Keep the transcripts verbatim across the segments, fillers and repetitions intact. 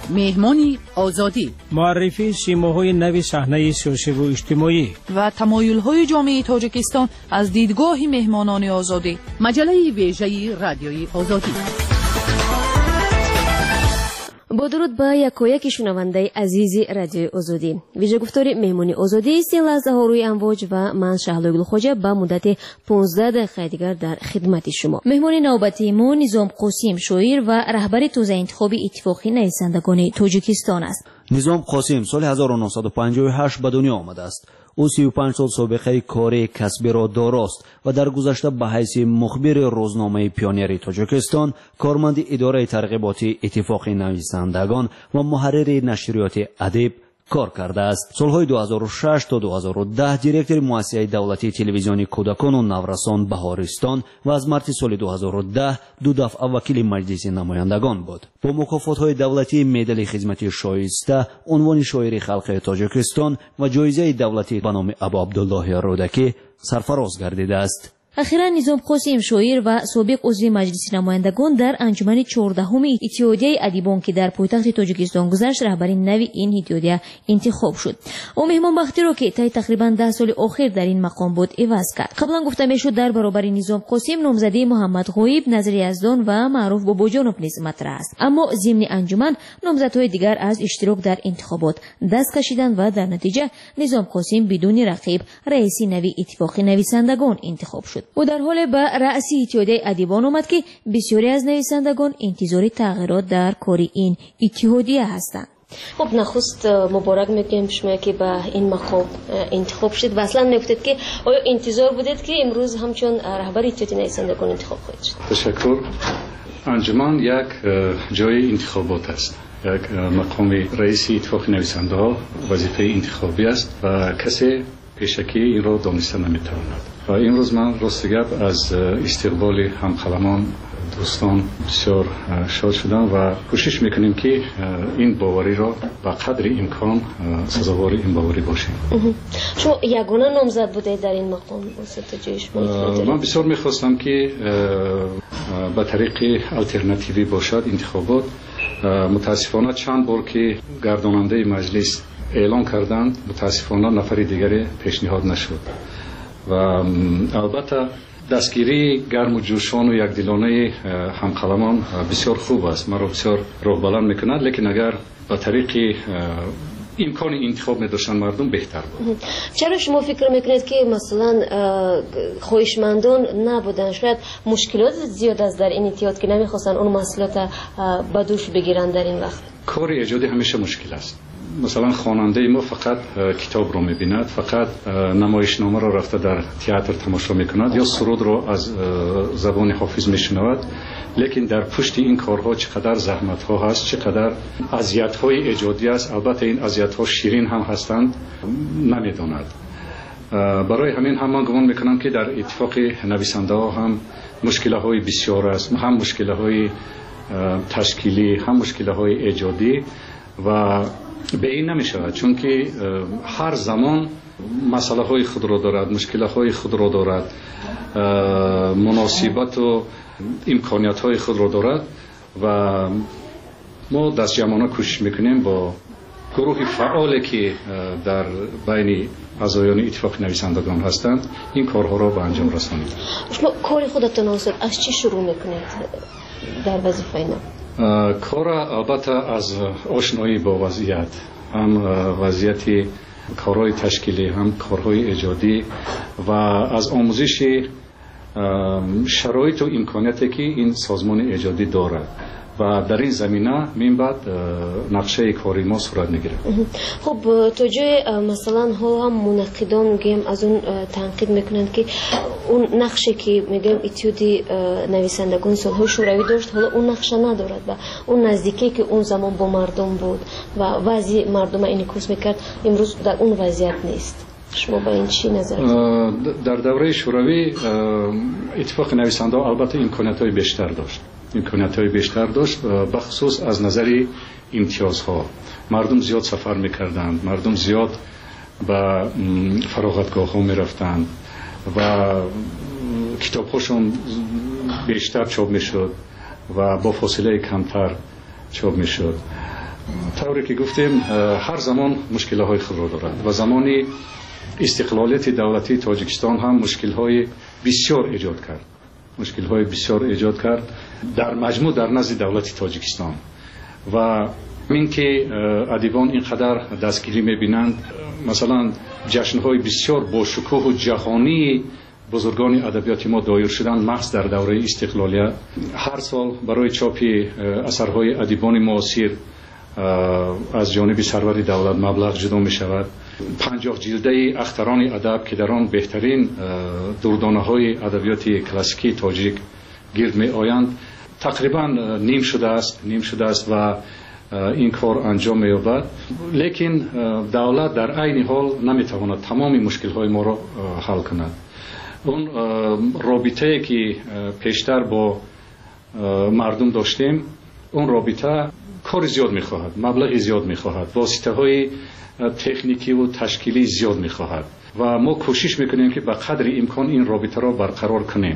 مهمانی آزادی، معرفی سیماهای نوی صحنه سیاسی و اجتماعی و تمایل‌های جامعه تاجیکستان از دیدگاه مهمانان آزادی. مجله ویژه رادیوی آزادی. با درود به یکایک شنونده عزیز رادیوی آزادی. ویژه گفتار مهمانی آزادی است. لحظه ها روی امواج و من شهلوگل خوجه به مدت پانزده دقیقه دیگر در خدمت شما. مهمان نوبتی ما نظام قاسم شویر و رهبر توزیع انتخابی اتفاق نویسندگان تاجیکستان است. نظام قاسم سال هزار و نهصد و پنجاه و هشت به دنیا آمده است. او سی و پنج سال سابقه کاری کسبی را داراست و در گذشته به حیث مخبر روزنامه پیونیر تاجیکستان، کارمند اداره ترغیباتی اتفاق نویسندگان و محرر نشریات ادب کار کرده است. سالهای دو هزار و شش تا دو هزار و ده دیرکتور مؤسسه دولتی تلویزیونی کودکان و نورسان بهارستان و از مارس سال دو هزار و ده دو دفعه وکیل مجلس نمایندگان بود. با مکافات‌های دولتی مدال خدمت شایسته، عنوان شاعر خلق تاجیکستان و جایزه دولتی به نام ابو عبدالله رودکی سرفراز گردیده است. اخیرا نظام قاسم شویر و سابق عضو مجلس نمایندگان در انجمن چهاردهم اتحادیه ادیبان که در پایتخت تاجیکستان گذشت رهبری نوی این اتحادیه انتخاب شد. او مهمان بختی را که طی تقریبا ده سال اخیر در این مقام بود عوض کرد. قبلا گفته میشد در برابر نظام قاسم نامزدی محمد غویب، نظر یزدان و معروف باباجانوف نیز مطرح است. اما ضمن انجمن نامزدهای دیگر از اشتراک در انتخابات دست کشیدند و در نتیجه نظام قاسم بدون رقیب رئیس نوی اتفاق نویسندگان انتخاب شد. او در حال به رأس اتحادیه ادیبان آمد که بسیاری از نویسندگان انتظار تغییرات در کار این اتحادیه هستند. خب نخست مبارک میگم شما که به این مقام انتخاب شد و اصلا نگفتید که آیا انتظار بودید که امروز همچون رهبر اتحادیه نویسندگان انتخاب خواهید شد؟ تشکر. انجمن یک جای انتخابات است. یک مقام رئیس اتفاق نویسنده‌ها وظیفه انتخابی است و کسی پیشکی این را دانسته نمیتواند. و این روز من راستگپ از استقبال همقلمان دوستان بسیار شاد شدم و کوشش میکنیم که این باوری را به قدر امکان سزاوار این باوری باشیم. شما یگانه نامزد بودید در این مقام؟ من بسیار میخواستم که به طریق الटरनेटिवی باشد انتخابات. متاسفانه چند بار که گرداننده مجلس اعلان کردند متاسفانه نفر دیگری پیشنهاد نشد و البته دستگیری گرم و جوشان و یکدلانه همقلمان بسیار خوب است، مرا بسیار روح بلند میکند، لیکن اگر به طریق امکان انتخاب می‌داشتن مردم بهتر بود. چرا شما فکر میکنید که مثلا خواهشمندان نبودن؟ شاید مشکلات زیاد است در این اتحاد که نمیخواستن اون مسئولیت به دوش بگیرن در این وقت؟ کار ایجادی همیشه مشکل است. مثلا خواننده ما فقط کتاب رو میبیند، فقط نمایشنامه رو رفته در تئاتر تماشا میکند یا سرود رو از زبان حافظ میشنود، لیکن در پشت این کارها چقدر زحمت ها هست، چقدر اذیت های ایجادی است. البته این اذیت ها شیرین هم هستند نمیداند. برای همین هم من گمان میکنم که در اتفاق نویسنده ها هم مشکل های بسیار است، هم مشکل های تشکیلی، هم مشکل های ایجادی و به این نمی شود، چون که هر زمان مسئله های خود را دارد، مشکل های خود را دارد، مناسبت و امکانیت های خود را دارد و ما دست جمعانه کوشش میکنیم با گروه فعالی که در بین اعضایان اتفاق نویسندگان هستند این کارها را به انجام رسانیم. شما کار خودتون از چی شروع میکنید در وظیفه اینا؟ کار البته از آشنایی با وضعیت، هم وضعیت کارهای تشکیلی هم کارهای ایجادی و از آموزش شرایط و امکاناتی که این سازمان ایجادی دارد و در این زمینه من بعد نقشه کاری ما صورت میگیره. خب تو جای مثلا ها هم منقدان میگیم از اون تنقید میکنند که اون نقشی که میگیم اتحادیه نویسندگان سالهای شوروی داشت حالا اون نقشه ندارد و اون نزدیکی که اون زمان با مردم بود و وضع مردم انعکاس میکرد امروز در اون وضعیت نیست. شما با این چی نظر دارید؟ در دوره شوروی اتفاق نویسنده البته امکانات‌های بیشتر داشت. امکانات‌های بیشتر داشت بخصوص از نظر امتیازها. مردم زیاد سفر می‌کردند، مردم زیاد به فراغتگاه‌ها می‌رفتند و کتاب‌هاشون بیشتر چاپ می‌شد و با فاصله کمتر چاپ می‌شد. طوری که گفتیم هر زمان مشکل‌های خود را دارد و زمانی استقلالیت دولتی تاجیکستان هم مشکل‌های بسیار ایجاد کرد مشکل‌های بسیار ایجاد کرد در مجموع در نزد دولت تاجیکستان و این که ادیبان اینقدر دستگیری می‌بینند مثلا جشن‌های بسیار با شکوه و جهانی بزرگان ادبیات ما دایر شدند محض در دوره استقلالیت. هر سال برای چاپ اثرهای ادیبان معاصر از جانب سرور دولت مبلغ جدا می شود. پنجاه جلده اختران ادب که در آن بهترین دردانه‌های ادبیات کلاسیکی تاجیک گرد می آیند تقریبا نیم شده است نیم شده است و این کار انجام می یابد، لیکن دولت در عین حال نمی تواند تمام مشکل های ما را حل کند. اون رابطه که پیشتر با مردم داشتیم اون رابطه کار زیاد می خواهد، مبلغ زیاد می خواهد، واسطه های تکنیکی و تشکیلی زیاد می خواهد و ما کوشش می کنیم که به قدر امکان این رابطه را برقرار کنیم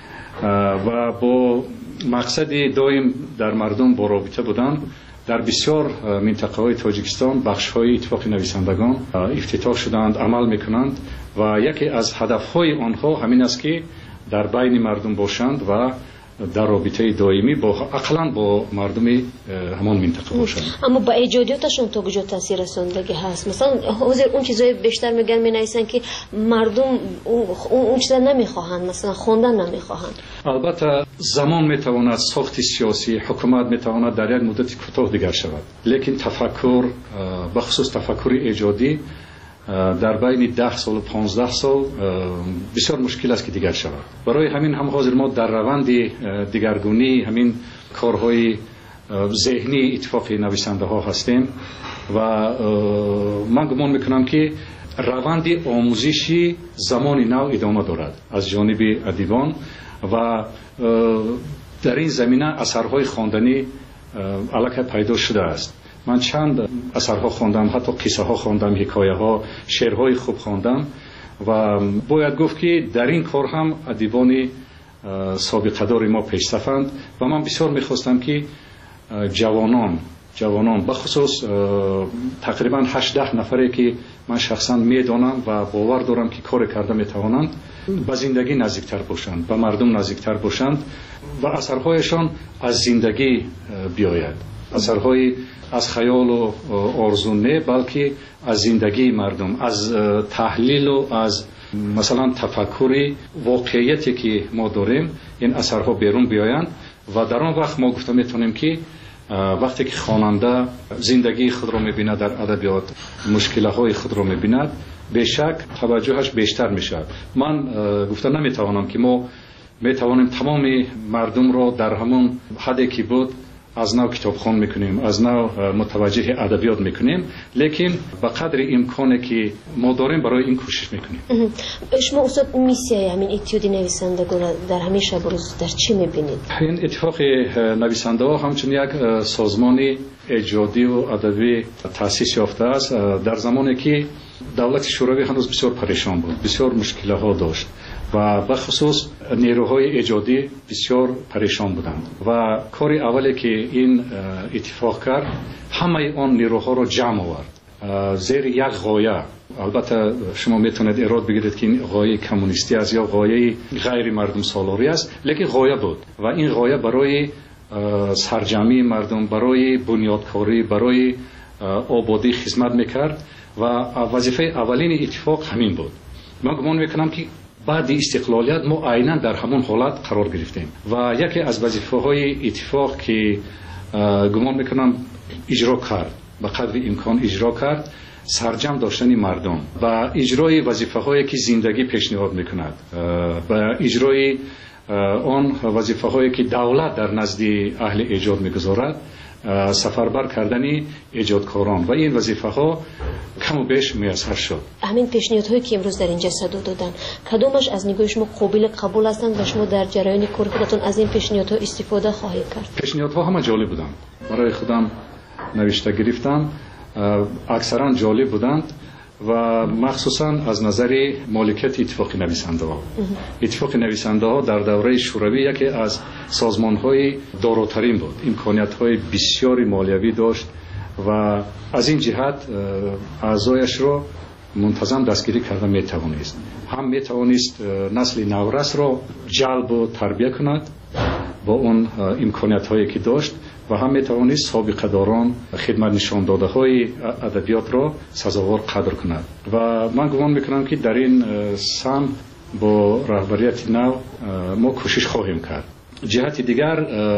و با مقصد دائم در مردم با رابطه بودن در بسیار منطقه های تاجیکستان بخش های اتفاق نویسندگان افتتاح شدند، عمل می کنند و یکی از هدف های آنها همین است که در بین مردم باشند و در رابطه دائمی با اقلا با مردم همان منطقه باشند. اما با ایجادیاتشون تا کجا تاثیر رساندگی هست؟ مثلا حاضر اون چیزای بیشتر میگن مینویسن که مردم اون چیزا نمیخواهند، مثلا خواندن نمیخواهند. البته زمان میتواند ساخت سیاسی حکومت میتواند در یک مدت کوتاه دیگر شود، لیکن تفکر به خصوص تفکر ایجادی در بین ده سال و پانزده سال بسیار مشکل است که دیگر شود. برای همین هم حاضر ما در روند دیگرگونی همین کارهای ذهنی اتفاق نویسنده ها هستیم و من گمان میکنم که روند آموزشی زمان نو ادامه دارد از جانب ادیبان و در این زمینه اثرهای خواندنی علاقه پیدا شده است. من چند اثرها خواندم، حتی قصه ها خواندم، حکایه ها، شعرهای خوب خواندم و باید گفت که در این کار هم ادیبان سابقه دار ما پیشرفتند و من بسیار میخواستم که جوانان جوانان بخصوص تقریبا هشت ده نفره که من شخصا میدانم و باور دارم که کار کرده میتوانند به زندگی نزدیکتر باشند، به مردم نزدیکتر باشند و اثرهایشان از زندگی بیاید، اثرهای از خیال و آرزو نه بلکه از زندگی مردم، از تحلیل و از مثلا تفکری واقعیتی که ما داریم این اثرها بیرون بیایند و در آن وقت ما گفته میتونیم که وقتی که خواننده زندگی خود را میبیند در ادبیات، مشکلات خود را میبیند، بیشک توجهش بیشتر میشود. من گفته نمیتوانم که ما میتوانیم تمام مردم را در همون حدی که بود از نو کتابخوان میکنیم، از نو متوجه ادبیات میکنیم، لیکن به قدر امکانی که ما داریم برای این کوشش میکنیم. شما استاد میسیای همین اتیودی نویسندگان در همین شب و روز در چی میبینید؟ این اتفاق نویسنده ها همچون یک سازمان ایجادی و ادبی تأسیس یافته است در زمانی که دولت شوروی هنوز بسیار پریشان بود، بسیار مشکلات داشت و به خصوص نیروهای ایجادی بسیار پریشان بودند و کاری اولی که این اتفاق کرد همه آن نیروها را جمع آورد زیر یک غایه. البته شما میتونید ایراد بگیرید که این غایه کمونیستی است یا غایه غیر مردم سالاری است، لیکن غایه بود و این غایه برای سرجمی مردم، برای بنیادکاری، برای آبادی خدمت میکرد و وظیفه اولین اتفاق همین بود. من گمان میکنم که بعد استقلالیت ما عیناً در همون حالت قرار گرفتیم و یکی از وظیفه‌های اتفاق که گمان میکنم اجرا کرد، به قدر امکان اجرا کرد، سرجم داشتن مردم و اجرای وظیفه‌هایی که زندگی پیشنهاد میکند و اجرای آن وظیفه‌هایی که دولت در نزد اهل ایجاد میگذارد، سفربر کردن ایجادکاران و این وظیفه ها کم و بیش میسر شد. همین پیشنهادهایی که امروز در اینجا صدا دادن کدومش از نگاه شما قابل قبول هستند و شما در جریان کار خودتون از این پیشنهادها استفاده خواهید کرد؟ پیشنهادها همه جالب بودند، برای خودم نوشته گرفتم، اکثرا جالب بودند و مخصوصا از نظر مالکیت اتفاق نویسنده ها. اتفاق نویسنده ها در دوره شوروی یکی از سازمان های داراترین بود، امکانیت های بسیاری مالیوی داشت و از این جهت اعضایش رو منتظم دستگیری کرده میتوانست. هم میتوانست نسل نورس را جلب و تربیت کند با اون امکانیت هایی که داشت و هم میتوانست سابقه داران خدمت نشان داده های ادبیات را سزاوار قدر کند و من گمان میکنم که در این سمت با رهبریت نو ما کوشش خواهیم کرد. جهت دیگر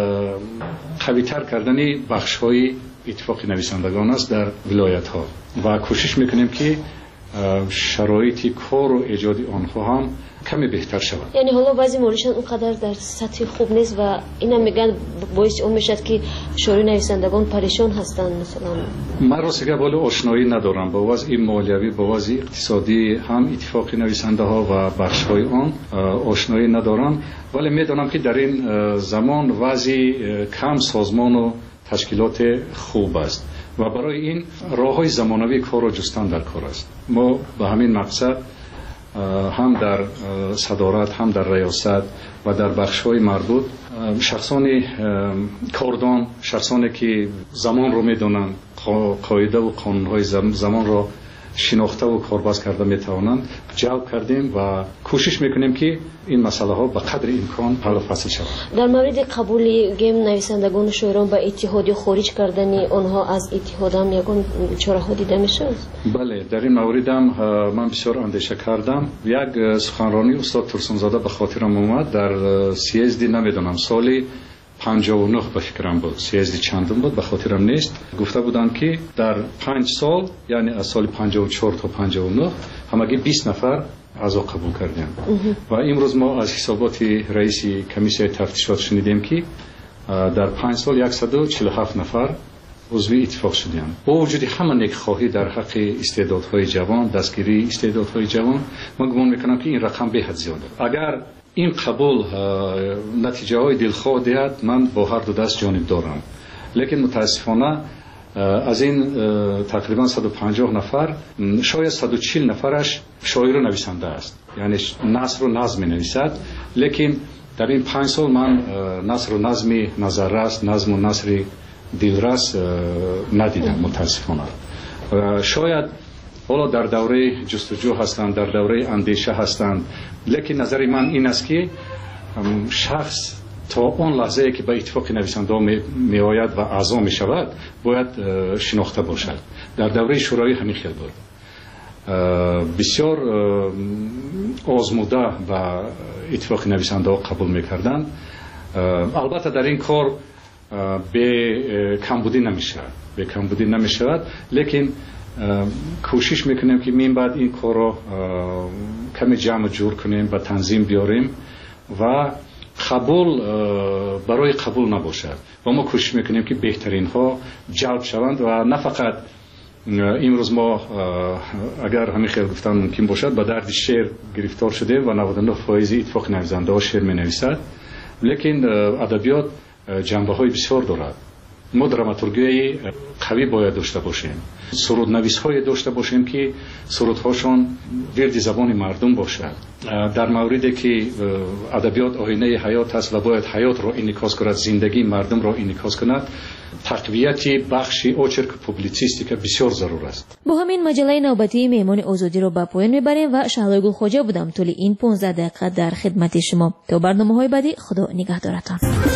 قوی‌تر کردن بخش های اتفاق نویسندگان است در ولایت ها و کوشش میکنیم که شرایط کار و ایجاد آنها هم کمی بهتر شود. یعنی حالا بعضی موردشان اونقدر در سطح خوب نیست و اینا میگن باعث اون میشد که شورای نویسندگان پریشان هستند. مثلا من راستش بالا آشنایی ندارم با وضع مالیوی، با وضع اقتصادی هم اتفاق نویسنده ها و بخش های آن آشنایی ندارم، ولی میدانم که در این زمان وضع کم سازمان و تشکیلات خوب است و برای این راه‌های زمانوی کار و جستن در کار است. ما به همین مقصد هم در صدارت، هم در ریاست و در بخش‌های مربوط شخصان کاردان، شخصانی که زمان رو می‌دونن، قاعده و قانون‌های زمان را شناخته و کارباز کرده میتوانند جلب کردیم و کوشش میکنیم که این مسئله ها به قدر امکان حل و فصل شود. در مورد قبول گیم نویسندگان و شاعران به اتحاد یا خارج کردن آنها از اتحاد هم یگان چاره ها دیده میشه؟ بله، در این مورد هم من بسیار اندیشه کردم. یک سخنرانی استاد ترسونزاده به خاطرم اومد در سیزدی، نمیدونم سالی پنجاه و نه به فکرم بود، سیزدی چندم بود به خاطرم نیست، گفته بودند که در پنج سال، یعنی از سال پنجاه و چهار تا پنجاه و نه همگی بیست نفر اعضا قبول کردیم و امروز ما از حسابات رئیس کمیسیون تفتیشات شنیدیم که در پنج سال صد و چهل و هفت نفر عضو اتفاق شدیم. با وجود همه نیکخواهی در حق استعدادهای جوان، دستگیری استعدادهای جوان، من گمان میکنم که این رقم به حد زیاده. اگر این قبول نتیجه های دلخواه دهد، من با هر دو دست جانب دارم، لیکن متاسفانه از این تقریبا صد و پنجاه نفر شاید صد و چهل نفرش شاعر و نویسنده است، یعنی نثر و نظم نویسد، لیکن در این پنج سال من نثر و نظمی نظررس، نظم و نثر دلرس ندیدم متاسفانه. شاید حالا در دوره جستجو هستند، در دوره اندیشه هستند، لیکن نظر من این است که شخص تا اون لحظه که به اتفاق نویسنده می آید و اعضا می شود باید شناخته باشد. در دوره شورای همین خیال بود، بسیار آزموده و اتفاق نویسنده ها قبول می کردند. البته در این کار به کمبودی نمی شود، به کمبودی نمی شود، لیکن کوشش میکنیم که من بعد این کار رو کمی جمع جور کنیم و تنظیم بیاریم و قبول برای قبول نباشد و ما کوشش میکنیم که بهترین ها جلب شوند و نه فقط امروز ما اگر همین خیال گفتن ممکن باشد به درد شعر گرفتار شده و نود و نه فایز اتفاق نویسنده ها شعر می نویسد، لیکن ادبیات جنبه های بسیار دارد. ما دراماتورگی قوی باید داشته باشیم، سرود نویس های داشته باشیم که سرودهاشون ورد زبان مردم باشد. در موردی که ادبیات آینه حیات است و باید حیات را انعکاس کند، زندگی مردم را انعکاس کند، تقویت بخش اوچرک پوبلیسیستیک بسیار ضرور است. با همین مجله نوبتی مهمان آزادی رو به پایان میبریم و شهلای گلخواجه بودم طول این پانزده دقیقه در خدمت شما. تا برنامه‌های بعدی، خدا نگهدارتان.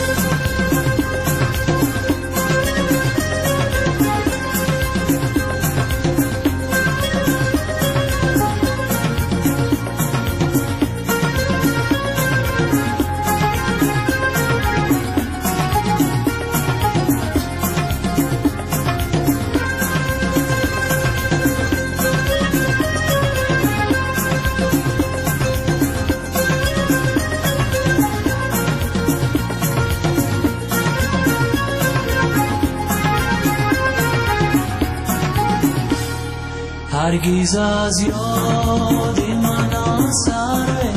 هرگز از یاد من اثر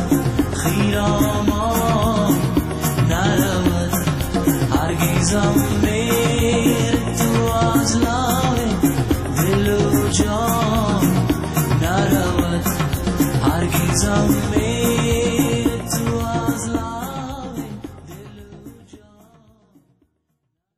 خیرامان نرود، هرگزم میر تو از